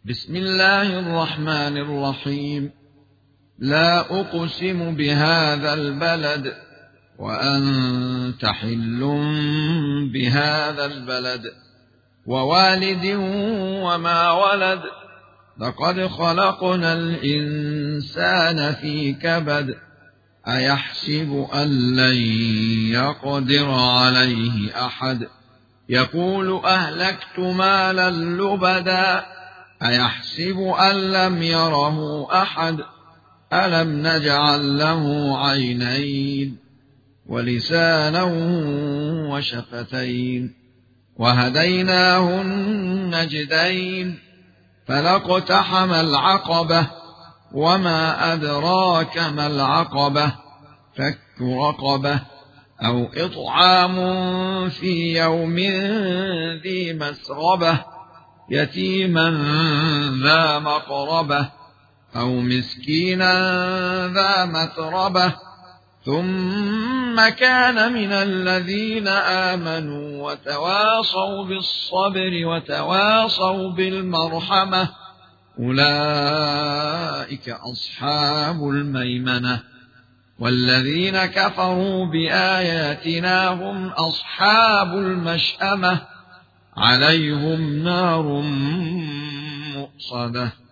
بسم الله الرحمن الرحيم. لا أقسم بهذا البلد وأنت حل بهذا البلد ووالد وما ولد لقد خلقنا الإنسان في كبد أيحسب أن لن يقدر عليه أحد يقول أهلكت مالا لبدا أيحسب أن لم يره أحد ألم نجعل له عينين ولسانا وشفتين وهديناه النجدين فلاقتحم العقبة وما أدراك ما العقبة فك رقبة أو إطعام في يوم ذي مسغبة يتيما ذا مقربة أو مسكينا ذا متربة ثم كان من الذين آمنوا وتواصوا بالصبر وتواصوا بالمرحمة أولئك أصحاب الميمنة والذين كفروا بآياتنا هم أصحاب المشأمة عليهم نار مؤصدة.